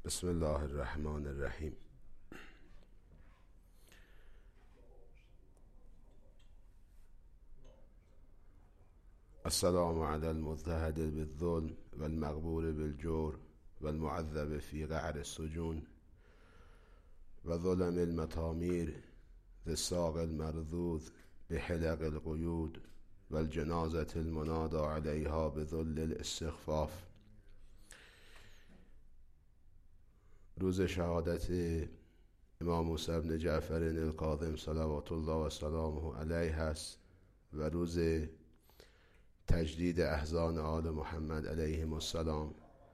بسم الله الرحمن الرحیم. السلام علی المضطهد بالظلم والمغبور بالجور والمعذب في قعر السجون وظلم المطامير ذي الساق المرذوذ بحلق القيود والجنازة المنادى عليها بذل الاستخفاف. روز شهادت امام موسی بن جعفر الکاظم صلوات الله و سلامه علیه است و روز تجدید احزان آل محمد علیهم السلام.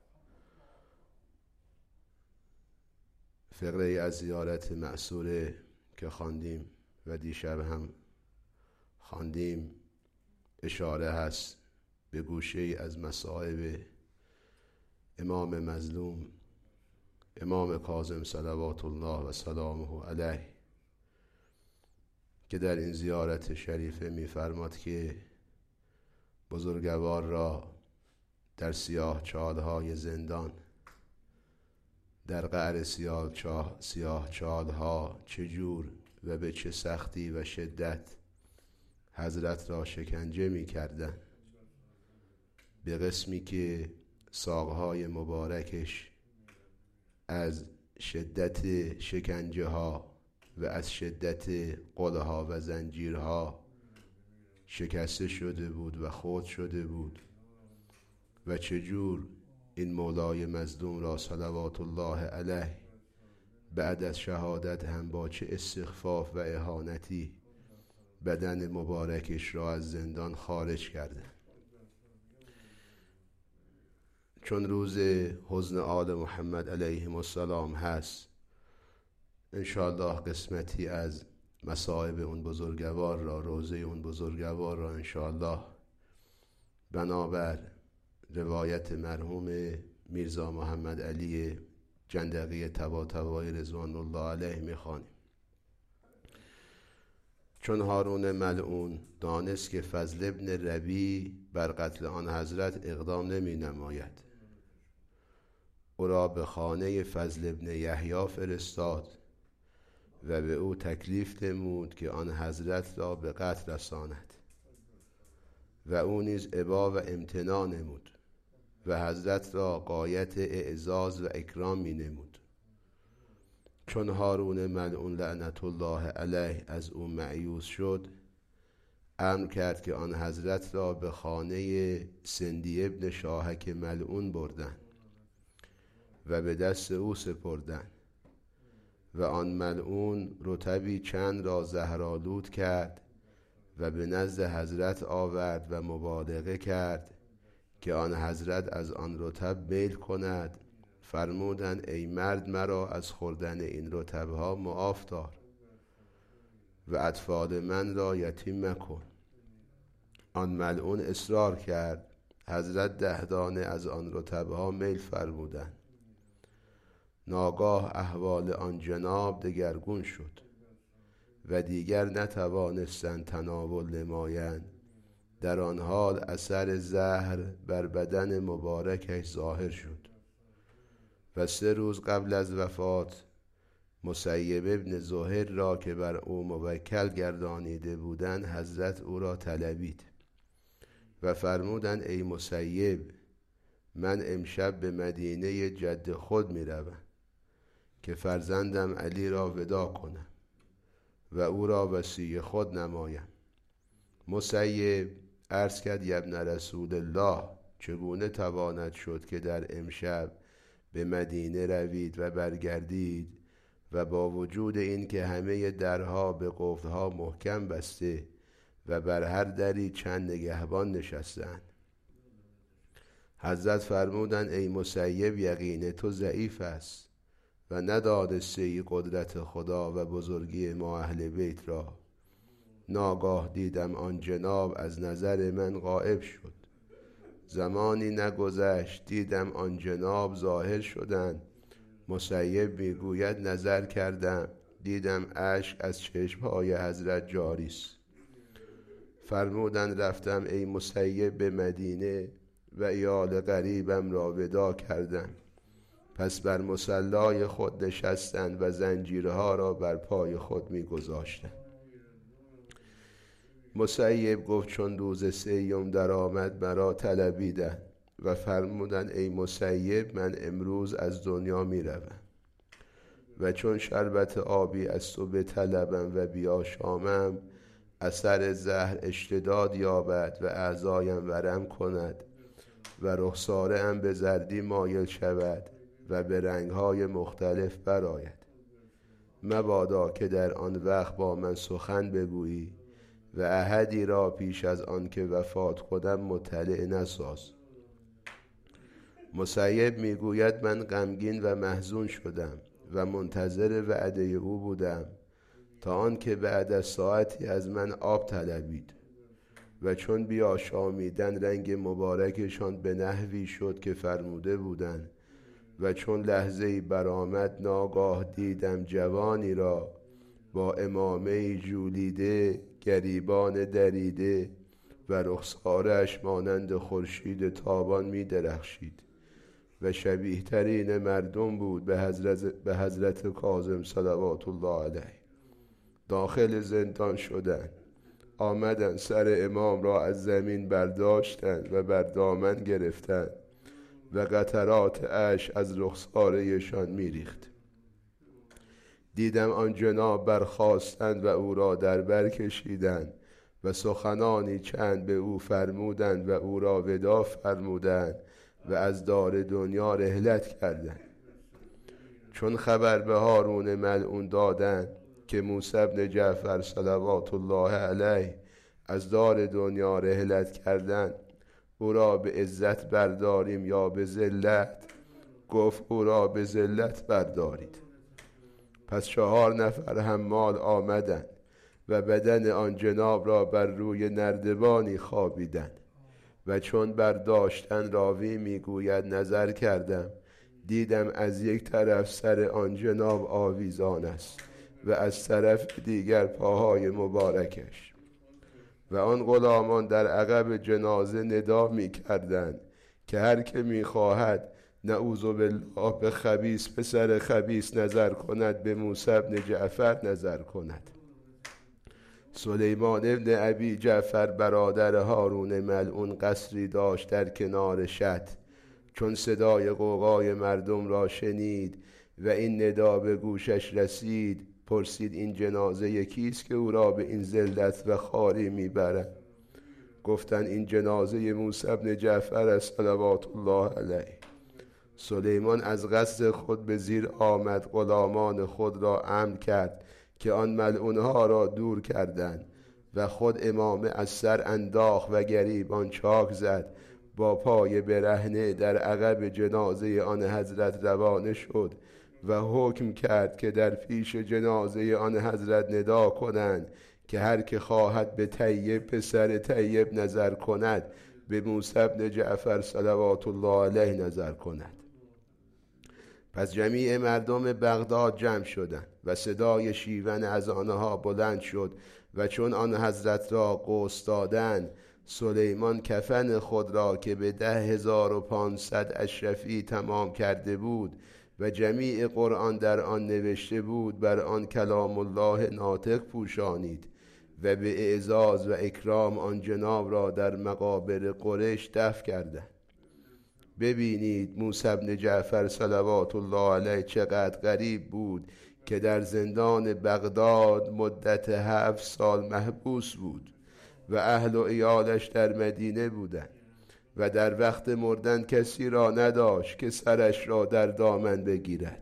فقره از زیارت مأثوره که خواندیم و دیشب هم خواندیم اشاره هست به گوشه از مصائب امام مظلوم امام کاظم صلوات الله و سلامه علیه، که در این زیارت شریفه می‌فرماد که بزرگوار را در سیاه چالهای زندان، در قعر سیاه چالها چجور و به چه سختی و شدت حضرت را شکنجه می کردن، به قسمی که ساقهای مبارکش از شدت شکنجه ها و از شدت قلها و زنجیرها شکسته شده بود و خرد شده بود و چجور این مولای مظلوم را صلوات الله علیه بعد از شهادت هم با چه استخفاف و اهانتی بدن مبارکش را از زندان خارج کرده. چون روز حزن آل محمد علیهم السلام هست، انشاءالله قسمتی از مصائب اون بزرگوار را، روزه اون بزرگوار را انشاءالله بنابر روایت مرحوم میرزا محمد علی جندقی طباطبایی رضوان الله علیه میخوانیم. چون هارون ملعون دانست که فضل ابن ربیع بر قتل آن حضرت اقدام نمی نماید، او را به خانه فضل ابن یحیی فرستاد و به او تکلیف نمود که آن حضرت را به قتل رساند و او نیز ابا و امتناع نمود و حضرت را غایت اعزاز و اکرام می نمود. چون هارون ملعون لعنت الله علیه از او مایوس شد، امر کرد که آن حضرت را به خانه سندی ابن شاهک ملعون بردن و به دست او سپردن و آن ملعون رطبی چند را زهرآلود کرد و به نزد حضرت آورد و مبالغه کرد که آن حضرت از آن رطب میل کند. فرمودند ای مرد، مرا از خوردن این رطبها معاف دار و اطفال من را یتیم مکن. آن ملعون اصرار کرد. حضرت 10 دانه از آن رطبها میل فرمودند. ناگاه احوال آن جناب دگرگون شد و دیگر نتوانستند تناول نمایند. در آن حال اثر زهر بر بدن مبارکش ظاهر شد و 3 روز قبل از وفات مسیب ابن زهیر را که بر او موکل گردانیده بودند حضرت او را طلبید و فرمودند ای مسیب، من امشب به مدینه جد خود می روم که فرزندم علی را ودا کنم و او را وصی خود نمایم. مسیب عرض کرد ابن رسول الله، چگونه تواند شد که در امشب به مدینه روید و برگردید و با وجود این که همه درها به قفلها محکم بسته و بر هر دری چند نگهبان نشستند؟ حضرت فرمودند ای مسیب، یقین تو ضعیف است و ندانسته ای قدرت خدا و بزرگی ما اهل بیت را. ناگاه دیدم آن جناب از نظر من غائب شد. زمانی نگذشت دیدم آن جناب ظاهر شدند. مسیب میگوید نظر کردم دیدم اشک از چشمهای حضرت جاری است. فرمودند رفتم ای مسیب به مدینه و عیال غریبم را ودا کردم. پس بر مصلای خود نشستند و زنجیرها را بر پای خود می گذاشتند. مسیب گفت چون روز سیوم در آمد مرا طلبیدند و فرمودند ای مسیب من امروز از دنیا می روم و چون شربت آبی از تو بطلبم و بیاشامم اثر زهر اشتداد یابد و اعضایم ورم کند و رخساره ام به زردی مایل شود و به رنگهای مختلف برآید. مبادا که در آن وقت با من سخن بگویی و احدی را پیش از آن که وفات کنم مطلع نساز. مسیب میگوید من غمگین و محزون شدم و منتظر وعده او بودم تا آن که بعد از ساعتی از من آب طلبید و چون بیاشامیدن رنگ مبارکشان به نحوی شد که فرموده بودند و چون لحظه‌ای برآمد ناگاه دیدم جوانی را با عمامه‌ای ژولیده گریبان دریده و رخسارش مانند خورشید تابان می درخشید و شبیه ترین مردم بود به حضرت کاظم صلوات الله علیه. داخل زندان شدند، آمدند سر امام را از زمین برداشتند و بر دامن گرفتند و قطرات اشک از رخساره‌شان می‌ریخت. دیدم آن جناب برخاستند و او را در بر کشیدند و سخنانی چند به او فرمودند و او را وداع فرمودند و از دار دنیا رحلت کردند. چون خبر به هارون ملعون دادند که موسی بن جعفر صلوات الله علیه از دار دنیا رحلت کردند او را به عزت برداریم یا به ذلت؟ گفت او را به ذلت بردارید. پس 4 نفر حمال آمدند و بدن آن جناب را بر روی نردبانی خوابیدند و چون برداشتن راوی میگوید نظر کردم دیدم از یک طرف سر آن جناب آویزان است و از طرف دیگر پاهای مبارکش و آن غلامان در عقب جنازه ندا می کردند که هر که می خواهد نعوذ بالله به خبیث پسر خبیث نظر کند به موسی بن جعفر نظر کند. سلیمان ابن ابی جعفر برادر هارون ملعون قصری داشت در کنار شط. چون صدای غوغای مردم را شنید و این ندا به گوشش رسید پرسید این جنازه کیست که او را به این ذلت و خواری میبرند؟ گفتند این جنازه موسی بن جعفر است صلوات الله علیه. سلیمان از قصد خود به زیر آمد، غلامان خود را امر کرد که آن ملعونها را دور کردند و خود امامه از سر انداخت و گریبان چاک زد، با پای برهنه در عقب جنازه آن حضرت روانه شد و حکم کرد که در پیش جنازه آن حضرت ندا کنند که هر که خواهد به طیب پسر طیب نظر کند به موسی بن جعفر صلوات الله علیه نظر کند. پس جمیع مردم بغداد جمع شدند و صدای شیون از آنها بلند شد و چون آن حضرت را غسل دادند سلیمان کفن خود را که به 10,500 اشرفی تمام کرده بود و جمیع قرآن در آن نوشته بود بر آن کلام الله ناطق پوشانید و به اعزاز و اکرام آن جناب را در مقابر قریش دفن کردند. ببینید موسی بن جعفر صلوات الله علیه چقدر غریب بود که در زندان بغداد مدت 7 سال محبوس بود و اهل و عیالش در مدینه بودند و در وقت مردن کسی را نداشت که سرش را در دامن بگیرد.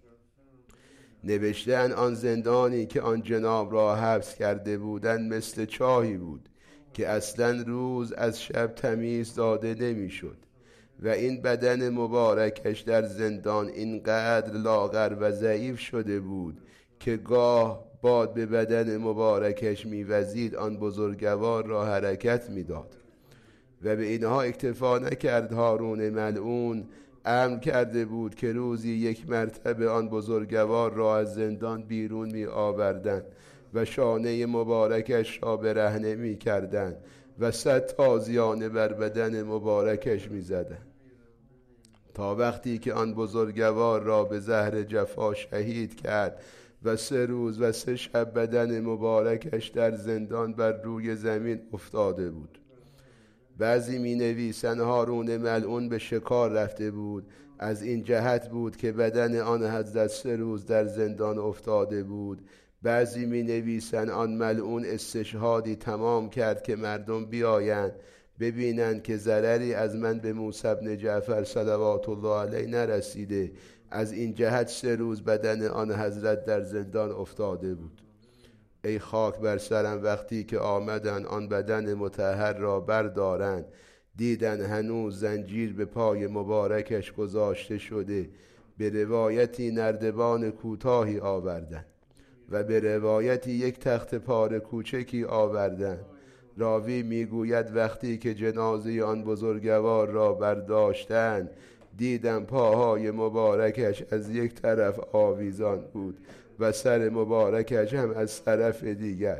نوشتند آن زندانی که آن جناب را حبس کرده بودند مثل چاهی بود که اصلا روز از شب تمیز داده نمیشد و این بدن مبارکش در زندان اینقدر لاغر و ضعیف شده بود که گاه باد به بدن مبارکش میوزید آن بزرگوار را حرکت میداد. و به اینها اکتفا نکرد، هارون ملعون امر کرده بود که روزی 1 مرتبه آن بزرگوار را از زندان بیرون می آوردند و شانه مبارکش را برهنه می کردند و 100 تازیانه بر بدن مبارکش می زدند تا وقتی که آن بزرگوار را به زهر جفا شهید کرد و 3 روز و 3 شب بدن مبارکش در زندان بر روی زمین افتاده بود. بعضی می نویسند هارون ملعون به شکار رفته بود، از این جهت بود که بدن آن حضرت 3 روز در زندان افتاده بود. بعضی می نویسند آن ملعون استشهادی تمام کرد که مردم بیایند ببینند که ضرری از من به موسی بن جعفر صلوات الله علیه نرسیده، از این جهت 3 روز بدن آن حضرت در زندان افتاده بود. ای خاک بر سرم، وقتی که آمدن آن بدن مطهر را بردارند، دیدن هنوز زنجیر به پای مبارکش گذاشته شده. به روایتی نردبان کوتاهی آوردند و به روایتی یک تخت پاره کوچکی آوردند. راوی میگوید وقتی که جنازه آن بزرگوار را برداشتند، دیدم پاهای مبارکش از یک طرف آویزان بود و سر مبارکش هم از طرف دیگر.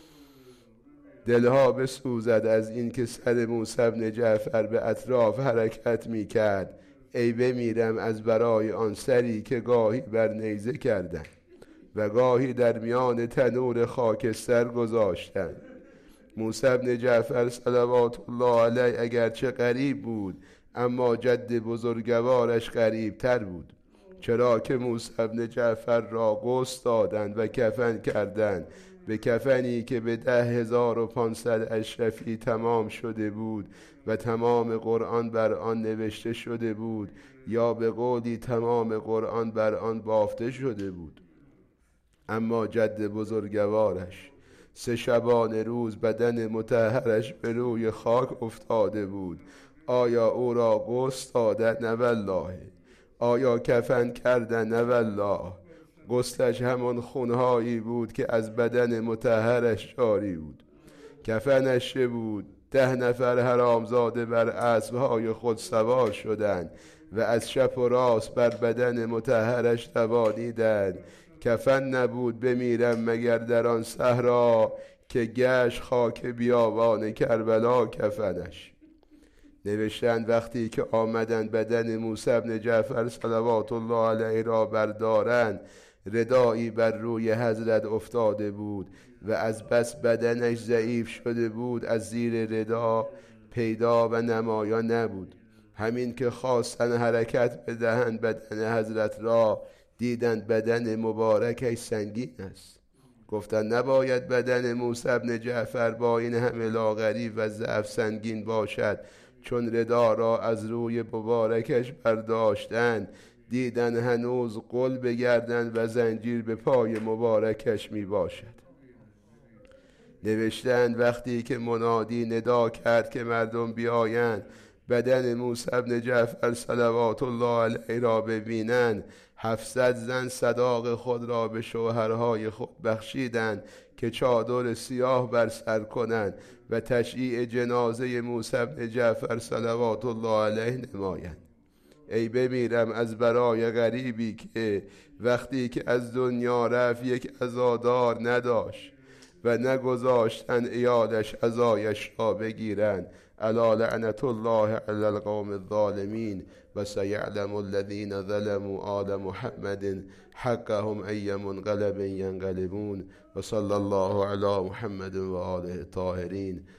دلها بسوزد از این که سر موسی بن جعفر به اطراف حرکت می کرد. ای بمیرم از برای آن سری که گاهی بر نیزه کردند و گاهی در میان تنور خاکستر گذاشتند. موسی بن جعفر صلوات الله علیه اگرچه غریب بود، اما جد بزرگوارش غریب تر بود، چرا که موسی بن جعفر را غسل دادند و کفن کردند، به کفنی که به 10,500 اشرفی تمام شده بود و تمام قرآن بر آن نوشته شده بود، یا به قولی تمام قرآن بر آن بافته شده بود. اما جد بزرگوارش 3 شبانه روز بدن مطهرش به روی خاک افتاده بود. آیا او را غسل دادن؟ نه والله. آیا کفن کردن؟ نه والله. غسلش همان خونهایی بود که از بدن مطهرش جاری بود. کفنش چه بود؟ 10 نفر حرامزاده بر اسبهای خود سوار شدند و از چپ و راست بر بدن مطهرش دوانیدند. کفن نبود بمیرم مگر در آن صحرا که گشت خاک بیابان کربلا کفنش. نوشتند وقتی که آمدند بدن موسی بن جعفر صلوات الله علیه را بردارند، ردایی بر روی حضرت افتاده بود و از بس بدنش ضعیف شده بود از زیر ردا پیدا و نمایان نبود. همین که خواستن حرکت بدهند بدن حضرت را، دیدند بدن مبارکش سنگین است. گفتند نباید بدن موسی بن جعفر با این همه لاغری و ضعف سنگین باشد. چون ردا را از روی مبارکش برداشتند، دیدن هنوز قل به گردن و زنجیر به پای مبارکش می باشد. نوشتند وقتی که منادی ندا کرد که مردم بیایند بدن موسی بن جعفر صلوات الله علیه را ببینند، 700 زن صداق خود را به شوهرهای خود بخشیدند که چادر سیاه بر سر کنند و تشییع جنازه موسی بن جعفر صلوات الله علیه نمایند. ای بمیرم از برای غریبی که وقتی که از دنیا رفت یک عزادار نداشت و نگذاشتن ایالش عزایش را بگیرند. الا لعنت الله علی القوم الظالمین و سیعلم الذین ظلموا آل محمد حقهم ای منقلب ینقلبون و صلی الله علی محمد و آله الطاهرین